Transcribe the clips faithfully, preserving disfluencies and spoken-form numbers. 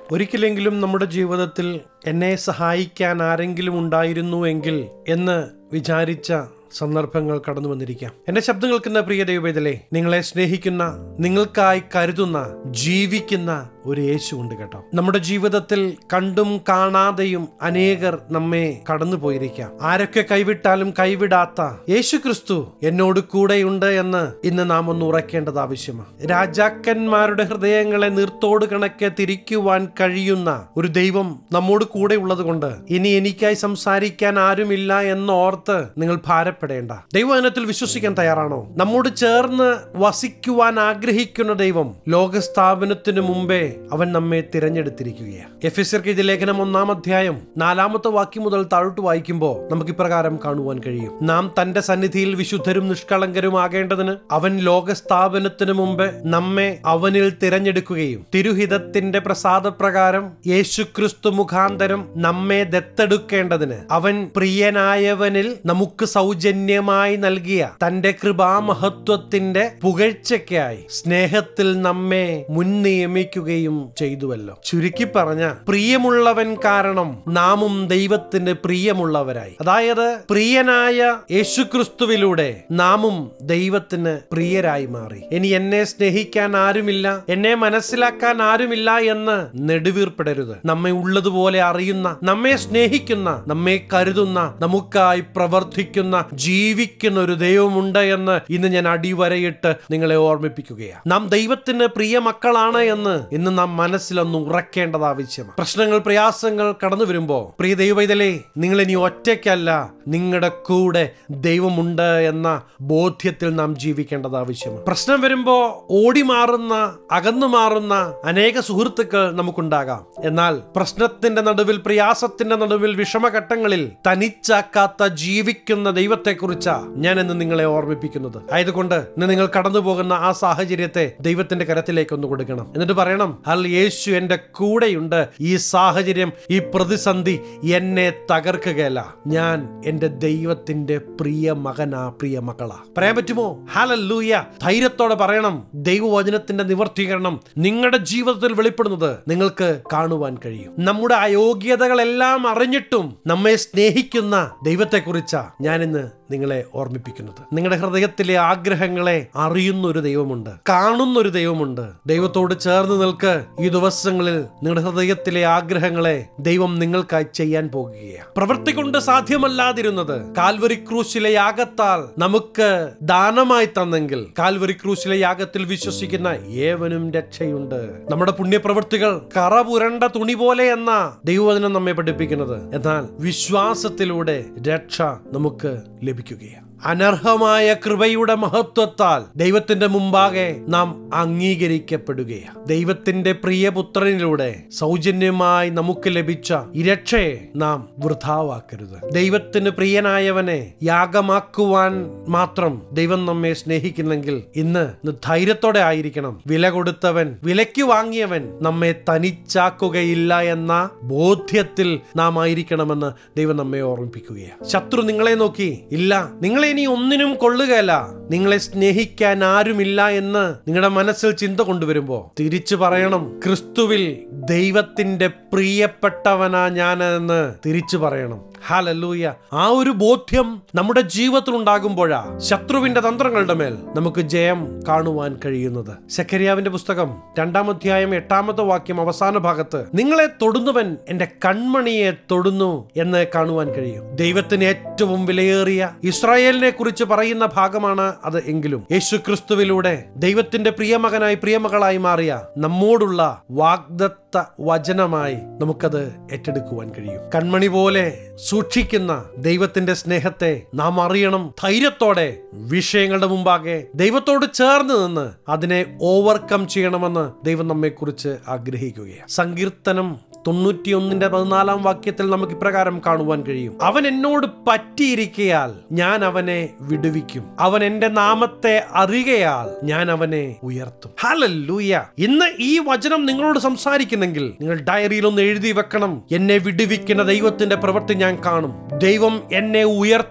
ഒരിക്കലെങ്കിലും നമ്മുടെ ജീവിതത്തിൽ എന്നെ സഹായിക്കാൻ ആരെങ്കിലും ഉണ്ടായിരുന്നുവെങ്കിൽ എന്ന് വിചാരിച്ച സന്ദർഭങ്ങൾ കടന്നു വന്നിരിക്കാം. എന്റെ ശബ്ദം കേൾക്കുന്ന പ്രിയ ദൈവവേദലേ, നിങ്ങളെ സ്നേഹിക്കുന്ന, നിങ്ങൾക്കായി കരുതുന്ന, ജീവിക്കുന്ന ഒരു യേശു ഉണ്ട് കേട്ടോ. നമ്മുടെ ജീവിതത്തിൽ കണ്ടും കാണാതെയും അനേകർ നമ്മെ കടന്നു പോയിരിക്കാം. ആരൊക്കെ കൈവിട്ടാലും കൈവിടാത്ത യേശു ക്രിസ്തു എന്നോട് കൂടെയുണ്ട് എന്ന് ഇന്ന് നാം ഒന്ന് ഉറക്കേണ്ടത് ആവശ്യമാണ്. രാജാക്കന്മാരുടെ ഹൃദയങ്ങളെ നീർത്തോട് കണക്കെ തിരിക്കുവാൻ കഴിയുന്ന ഒരു ദൈവം നമ്മോട് കൂടെ ഉള്ളത് കൊണ്ട് ഇനി എനിക്കായി സംസാരിക്കാൻ ആരുമില്ല എന്നോർത്ത് നിങ്ങൾ ഭാരപ്പെടേണ്ട. ദൈവവചനത്തിൽ വിശ്വസിക്കാൻ തയ്യാറാണോ? നമ്മോട് ചേർന്ന് വസിക്കുവാൻ ആഗ്രഹിക്കുന്ന ദൈവം ലോകസ്ഥാപനത്തിന് മുമ്പേ അവൻ നമ്മെ തിരഞ്ഞെടുത്തിരിക്കുകയാണ്. എഫെസ്യർക്ക് എഴുതിയ ലേഖനം ഒന്നാം അധ്യായം നാലാമത്തെ വാക്യം മുതൽ താഴോട്ട് വായിക്കുമ്പോൾ നമുക്ക് ഇപ്രകാരം കാണുവാൻ കഴിയും: നാം തന്റെ സന്നിധിയിൽ വിശുദ്ധരും നിഷ്കളങ്കരും ആകേണ്ടതിന് അവൻ ലോകസ്ഥാപനത്തിന് മുമ്പ് നമ്മെ അവനിൽ തിരഞ്ഞെടുക്കുകയും തിരുഹിതത്തിന്റെ പ്രസാദപ്രകാരം യേശുക്രിസ്തു മുഖാന്തരം നമ്മെ ദത്തെടുക്കേണ്ടതിന് അവൻ പ്രിയനായവനിൽ നമുക്ക് സൗജന്യമായി നൽകിയ തന്റെ കൃപാമഹത്വത്തിന്റെ പുകഴ്ചയ്ക്കായി സ്നേഹത്തിൽ നമ്മെ മുൻ നിയമിക്കുകയും ചെയ്തുവല്ലോ. ചുരുക്കി പറഞ്ഞ, പ്രിയമുള്ളവൻ കാരണം നാമും ദൈവത്തിന് പ്രിയമുള്ളവരായി. അതായത് പ്രിയനായ യേശുക്രിസ്തുവിലൂടെ നാമും ദൈവത്തിന് പ്രിയരായി മാറി. ഇനി എന്നെ സ്നേഹിക്കാൻ ആരുമില്ല, എന്നെ മനസ്സിലാക്കാൻ ആരുമില്ല എന്ന് നെടുവീർപ്പെടരുത്. നമ്മെ ഉള്ളതുപോലെ അറിയുന്ന, നമ്മെ സ്നേഹിക്കുന്ന, നമ്മെ കരുതുന്ന, നമുക്കായി പ്രവർത്തിക്കുന്ന, ജീവിക്കുന്ന ഒരു ദൈവമുണ്ട് എന്ന് ഇന്ന് ഞാൻ അടിവരയിട്ട് നിങ്ങളെ ഓർമ്മിപ്പിക്കുകയാണ്. നാം ദൈവത്തിന് പ്രിയ മക്കളാണ് എന്ന് ഇന്ന് നാം മനസ്സിലൊന്ന് ഉറക്കേണ്ടത് ആവശ്യമാണ്. പ്രശ്നങ്ങൾ, പ്രയാസങ്ങൾ കടന്നു വരുമ്പോ പ്രിയ ദൈവവേദലേ, നിങ്ങൾ ഇനി ഒറ്റയ്ക്കല്ല, നിങ്ങളുടെ കൂടെ ദൈവമുണ്ട് എന്ന ബോധ്യത്തിൽ നാം ജീവിക്കേണ്ടത് ആവശ്യമാണ്. പ്രശ്നം വരുമ്പോ ഓടി മാറുന്ന, അകന്നു മാറുന്ന അനേക സുഹൃത്തുക്കൾ നമുക്കുണ്ടാകാം. എന്നാൽ പ്രശ്നത്തിന്റെ നടുവിൽ, പ്രയാസത്തിന്റെ നടുവിൽ, വിഷമഘട്ടങ്ങളിൽ തനിച്ചാക്കാത്ത ജീവിക്കുന്ന ദൈവത്തെക്കുറിച്ചാ ഞാൻ ഇന്ന് നിങ്ങളെ ഓർമ്മിപ്പിക്കുന്നത്. ആയതുകൊണ്ട് ഇന്ന് നിങ്ങൾ കടന്നു പോകുന്ന ആ സാഹചര്യത്തെ ദൈവത്തിന്റെ കരത്തിലേക്ക് ഒന്ന് കൊടുക്കണം. എന്നിട്ട് പറയണം, അൽ യേശു എന്റെ കൂടെയുണ്ട്. ഈ സാഹചര്യം, ഈ പ്രതിസന്ധി എന്നെ തകർക്കുകയല്ല. ഞാൻ എന്റെ ദൈവത്തിന്റെ പ്രിയ മകനാ, പ്രിയ മകളാ. പറയാൻ പറ്റുമോ? ഹല്ലേലൂയ. ധൈര്യത്തോടെ പറയണം. ദൈവവചനത്തിന്റെ നിവർത്തീകരണം നിങ്ങളുടെ ജീവിതത്തിൽ വെളിപ്പെടുന്നത് നിങ്ങൾക്ക് കാണുവാൻ കഴിയും. നമ്മുടെ അയോഗ്യതകളെല്ലാം അറിഞ്ഞിട്ടും നമ്മെ സ്നേഹിക്കുന്ന ദൈവത്തെക്കുറിച്ചാ ഞാനിന്ന് നിങ്ങളെ ഓർമ്മിപ്പിക്കുന്നത്. നിങ്ങളുടെ ഹൃദയത്തിലെ ആഗ്രഹങ്ങളെ അറിയുന്ന ഒരു ദൈവമുണ്ട്, കാണുന്ന ഒരു ദൈവമുണ്ട്. ദൈവത്തോട് ചേർന്ന് നിൽക്ക്. ഈ ദിവസങ്ങളിൽ നിങ്ങളുടെ ഹൃദയത്തിലെ ആഗ്രഹങ്ങളെ ദൈവം നിങ്ങൾക്കായി ചെയ്യാൻ പോകുകയാണ്. പ്രവൃത്തി കൊണ്ട് സാധ്യമല്ലാതിരുന്നത് കാൽവരി ക്രൂശിലെ യാഗത്താൽ നമുക്ക് ദാനമായി തന്നെങ്കിൽ കാൽവരി ക്രൂശിലെ യാഗത്തിൽ വിശ്വസിക്കുന്ന ഏവനും രക്ഷയുണ്ട്. നമ്മുടെ പുണ്യപ്രവൃത്തികൾ കറ പുരണ്ട തുണി പോലെ എന്ന ദൈവവചനം നമ്മെ പഠിപ്പിക്കുന്നത്. എന്നാൽ വിശ്വാസത്തിലൂടെ രക്ഷ നമുക്ക് ലഭിക്കുകയാണ്. അനർഹമായ കൃപയുടെ മഹത്വത്താൽ ദൈവത്തിന്റെ മുമ്പാകെ നാം അംഗീകരിക്കപ്പെടുകയാണ്. ദൈവത്തിന്റെ പ്രിയപുത്രനിലൂടെ സൗജന്യമായി നമുക്ക് ലഭിച്ച ഈ രക്ഷയെ നാം വൃഥാവാക്കരുത്. ദൈവത്തിന് പ്രിയനായവനെ യാഗമാക്കുവാൻ മാത്രം ദൈവം നമ്മെ സ്നേഹിക്കുന്നെങ്കിൽ ഇന്ന് ധൈര്യത്തോടെ ആയിരിക്കണം. വില കൊടുത്തവൻ, വിലയ്ക്ക് വാങ്ങിയവൻ നമ്മെ തനിച്ചാക്കുകയില്ല എന്ന ബോധ്യത്തിൽ നാം ആയിരിക്കണമെന്ന് ദൈവം നമ്മെ ഓർമ്മിപ്പിക്കുകയാണ്. ശത്രു നിങ്ങളെ നോക്കി, ഇല്ല, നിങ്ങളെ ഇനി ഒന്നിനും കൊള്ളുകയല്ല, നിങ്ങളെ സ്നേഹിക്കാൻ ആരുമില്ല എന്ന് നിങ്ങളുടെ മനസ്സിൽ ചിന്ത കൊണ്ടുവരുമ്പോ തിരിച്ചു പറയണം, ക്രിസ്തുവിൽ ദൈവത്തിന്റെ പ്രിയപ്പെട്ടവനാ ഞാനെന്ന് തിരിച്ചു പറയണം. ഹല്ലേലൂയ. ആ ഒരു ബോധ്യം നമ്മുടെ ജീവിതത്തിൽ ഉണ്ടാകുമ്പോഴാ ശത്രുവിന്റെ തന്ത്രങ്ങളുടെ മേൽ നമുക്ക് ജയം കാണുവാൻ കഴിയുന്നത്. സെഖര്യാവിന്റെ പുസ്തകം രണ്ടാം അധ്യായം എട്ടാമത്തെ വാക്യം അവസാന ഭാഗത്ത്, നിങ്ങളെ തൊടുന്നവൻ എന്റെ കൺമണിയെ തൊടുന്നു എന്ന് കാണുവാൻ കഴിയും. ദൈവത്തിന് ഏറ്റവും വിലയേറിയ ഇസ്രായേലിനെ കുറിച്ച് പറയുന്ന ഭാഗമാണ് അത്. എങ്കിലും യേശു ക്രിസ്തുവിലൂടെ ദൈവത്തിന്റെ പ്രിയമകനായി, പ്രിയമകളായി മാറിയ നമ്മോടുള്ള വാഗ്ദത്ത വചനമായി നമുക്കത് ഏറ്റെടുക്കുവാൻ കഴിയും. കൺമണി പോലെ സൂക്ഷിക്കുന്ന ദൈവത്തിന്റെ സ്നേഹത്തെ നാം അറിയണം. ധൈര്യത്തോടെ വിഷയങ്ങളുടെ മുമ്പാകെ ദൈവത്തോട് ചേർന്ന് നിന്ന് അതിനെ ഓവർകം ചെയ്യണമെന്ന് ദൈവം നമ്മെക്കുറിച്ച് ആഗ്രഹിക്കുകയാണ്. സങ്കീർത്തനം തൊണ്ണൂറ്റിയൊന്നിന്റെ പതിനാലാം വാക്യത്തിൽ നമുക്ക് ഇപ്രകാരം കാണുവാൻ കഴിയും: അവൻ എന്നോട് പറ്റിയിരിക്കയാൽ ഞാൻ അവനെ വിടുവിക്കും, അവൻ എന്റെ നാമത്തെ അറിയയാൽ ഞാൻ അവനെ ഉയർത്തും. ഹല്ലേലൂയ. ഇന്ന് ഈ വചനം നിങ്ങളോട് സംസാരിക്കുന്നെങ്കിൽ നിങ്ങൾ ഡയറിയിൽ ഒന്ന് എഴുതി വെക്കണം. എന്നെ വിടുവിക്കുന്ന ദൈവത്തിന്റെ പ്രവൃത്തി ഞാൻ കാണും. ദൈവം എന്നെ ഉയർത്തും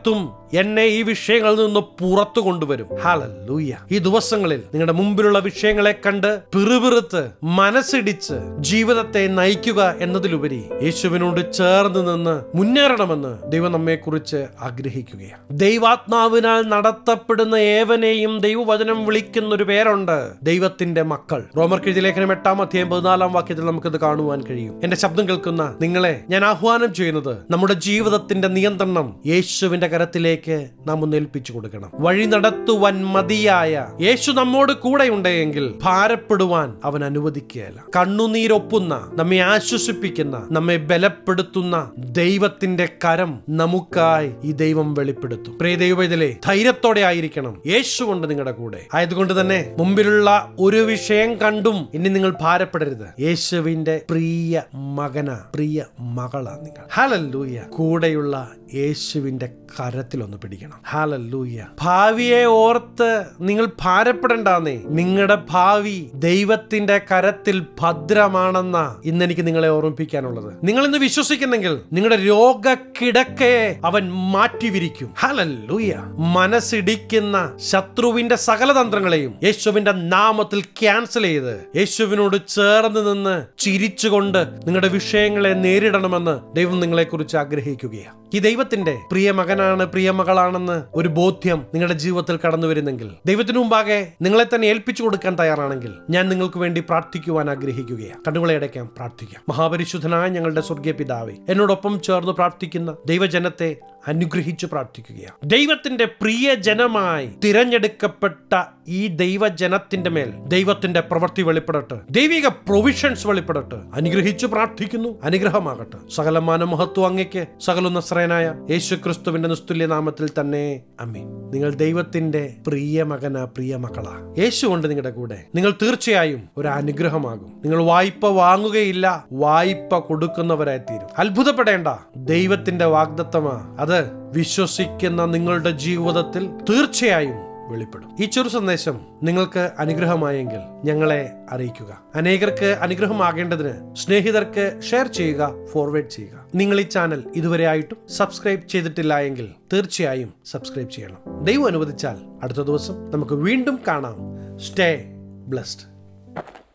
എന്നെ ഈ വിഷയങ്ങളിൽ നിന്ന് പുറത്തു കൊണ്ടുവരും. ഹല്ലേലൂയ. ഈ ദിവസങ്ങളിൽ നിങ്ങളുടെ മുമ്പിലുള്ള വിഷയങ്ങളെ കണ്ട് പിറുപിറുത്ത് മനസ്സിടിച്ച് ജീവിതത്തെ നയിക്കുക എന്നതിലുപരി യേശുവിനോട് ചേർന്ന് നിന്ന് മുന്നേറണമെന്ന് ദൈവം നമ്മെ കുറിച്ച് ആഗ്രഹിക്കുകയാണ്. ദൈവാത്മാവിനാൽ നടത്തപ്പെടുന്ന ഏവനെയും ദൈവവചനം വിളിക്കുന്ന ഒരു പേരുണ്ട്, ദൈവത്തിന്റെ മക്കൾ. റോമർക്കെഴുതിയ ലേഖനം എട്ടാം അധ്യായം പതിനാലാം വാക്യത്തിൽ നമുക്കത് കാണുവാൻ കഴിയും. എന്റെ ശബ്ദം കേൾക്കുന്ന നിങ്ങളെ ഞാൻ ആഹ്വാനം ചെയ്യുന്നത്, നമ്മുടെ ജീവിതത്തിന്റെ നിയന്ത്രണം യേശുവിന്റെ കരത്തിലേക്ക് നാം ഒന്ന് ഏൽപ്പിച്ചു കൊടുക്കണം. വഴി നടത്തുവാൻ മതിയായ യേശു നമ്മോട് കൂടെ ഉണ്ടെങ്കിൽ ഭാരപ്പെടുവാൻ അവൻ അനുവദിക്കുകയില്ല. കണ്ണുനീരൊപ്പുന്ന, നമ്മെ ആശ്വസിപ്പിക്കുന്ന, നമ്മെ ബലപ്പെടുത്തുന്ന ദൈവത്തിന്റെ കരം നമുക്കായി ഈ ദൈവം വെളിപ്പെടുത്തും. പ്രിയ ദൈവവേദലേ, ധൈര്യത്തോടെ ആയിരിക്കണം. യേശു കൊണ്ട് നിങ്ങളുടെ കൂടെ ആയതുകൊണ്ട് തന്നെ മുമ്പിലുള്ള ഒരു വിഷയം കണ്ടും ഇനി നിങ്ങൾ ഭാരപ്പെടരുത്. യേശുവിന്റെ പ്രിയ മകന, പ്രിയ മകളാ നിങ്ങൾ. ഹല്ലേലൂയ. കൂടെയുള്ള യേശുവിന്റെ കരത്തിലൊന്ന് പിടിക്കണം. ഹല്ലേലൂയ. ഭാവിയെ ഓർത്ത് നിങ്ങൾ ഭാരപ്പെടണ്ടെന്നേ. നിങ്ങളുടെ ഭാവി ദൈവത്തിന്റെ കരത്തിൽ ഭദ്രമാണെന്ന ഇന്ന് എനിക്ക് നിങ്ങളെ ഓർമ്മിപ്പിക്കാനുള്ളത്. നിങ്ങൾ ഇന്ന് വിശ്വസിക്കുന്നെങ്കിൽ നിങ്ങളുടെ രോഗക്കിടക്കയെ അവൻ മാറ്റിവിരിക്കും. ഹല്ലേലൂയ. മനസ്സിടിക്കുന്ന ശത്രുവിന്റെ സകല തന്ത്രങ്ങളെയും യേശുവിന്റെ നാമത്തിൽ ക്യാൻസൽ ചെയ്ത് യേശുവിനോട് ചേർന്ന് നിന്ന് ചിരിച്ചുകൊണ്ട് നിങ്ങളുടെ വിഷയങ്ങളെ നേരിടണമെന്ന് ദൈവം നിങ്ങളെ കുറിച്ച് ആഗ്രഹിക്കുകയാണ്. ഈ ദൈവത്തിന്റെ പ്രിയ മകനാണ്, പ്രിയ മകളാണെന്ന് ഒരു ബോധ്യം നിങ്ങളുടെ ജീവിതത്തിൽ കടന്നു വരുന്നെങ്കിൽ, ദൈവത്തിനു മുമ്പാകെ നിങ്ങളെ തന്നെ ഏൽപ്പിച്ചു കൊടുക്കാൻ തയ്യാറാണെങ്കിൽ, ഞാൻ നിങ്ങൾക്ക് വേണ്ടി പ്രാർത്ഥിക്കുവാൻ ആഗ്രഹിക്കുകയാണ്. കണ്ണുകളെ അടയ്ക്കാം, പ്രാർത്ഥിക്കാം. മഹാപരിശുദ്ധനായ ഞങ്ങളുടെ സ്വർഗീയ പിതാവേ, എന്നോടൊപ്പം ചേർന്ന് പ്രാർത്ഥിക്കുന്ന ദൈവജനത്തെ അനുഗ്രഹിച്ചു പ്രാർത്ഥിക്കുകയാണ്. ദൈവത്തിന്റെ പ്രിയ ജനമായി തിരഞ്ഞെടുക്കപ്പെട്ട ഈ ദൈവജനത്തിന്റെ മേൽ ദൈവത്തിന്റെ പ്രവൃത്തി വെളിപ്പെടട്ടെ, ദൈവിക പ്രൊവിഷൻസ് വെളിപ്പെടട്ടെ. അനുഗ്രഹിച്ചു പ്രാർത്ഥിക്കുന്നു. അനുഗ്രഹമാകട്ടെ. സകല മാനമഹത്വം അങ്ങയ്ക്ക്, സകല നസ്രയനായ യേശു ക്രിസ്തുവിന്റെ നിസ്തുല്യ നാമത്തിൽ തന്നെ. ആമേൻ. നിങ്ങൾ ദൈവത്തിന്റെ പ്രിയ മകന, പ്രിയ മകളാ. യേശു കൊണ്ട് നിങ്ങളുടെ കൂടെ. നിങ്ങൾ തീർച്ചയായും ഒരു അനുഗ്രഹമാകും. നിങ്ങൾ വായ്പ വാങ്ങുകയില്ല, വായ്പ കൊടുക്കുന്നവരായി തീരും. അത്ഭുതപ്പെടേണ്ട. ദൈവത്തിന്റെ വാഗ്ദത്തമാ അത് വിശ്വസിക്കുന്ന നിങ്ങളുടെ ജീവിതത്തിൽ തീർച്ചയായും വെളിപ്പെടും. ഈ ചെറു സന്ദേശം നിങ്ങൾക്ക് അനുഗ്രഹമായെങ്കിൽ ഞങ്ങളെ അറിയിക്കുക. അനേകർക്ക് അനുഗ്രഹമാകേണ്ടതിന് സ്നേഹിതർക്ക് ഷെയർ ചെയ്യുക, ഫോർവേഡ് ചെയ്യുക. നിങ്ങൾ ഈ ചാനൽ ഇതുവരെ ആയിട്ടും സബ്സ്ക്രൈബ് ചെയ്തിട്ടില്ല എങ്കിൽ തീർച്ചയായും സബ്സ്ക്രൈബ് ചെയ്യണം. ദൈവം അനുവദിച്ചാൽ അടുത്ത ദിവസം നമുക്ക് വീണ്ടും കാണാം. Stay blessed.